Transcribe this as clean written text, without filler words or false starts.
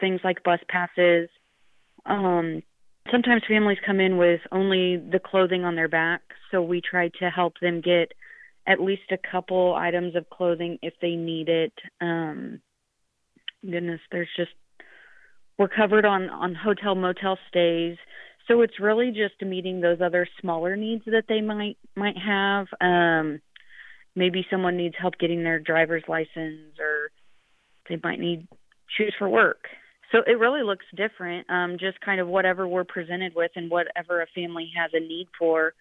things like bus passes. Um, Sometimes families come in with only the clothing on their back, so we try to help them get at least a couple items of clothing if they need it. Goodness, there's just we're covered on hotel motel stays, so it's really just meeting those other smaller needs that they might have. Maybe someone needs help getting their driver's license, or they might need shoes for work. So it really looks different, just kind of whatever we're presented with and whatever a family has a need for.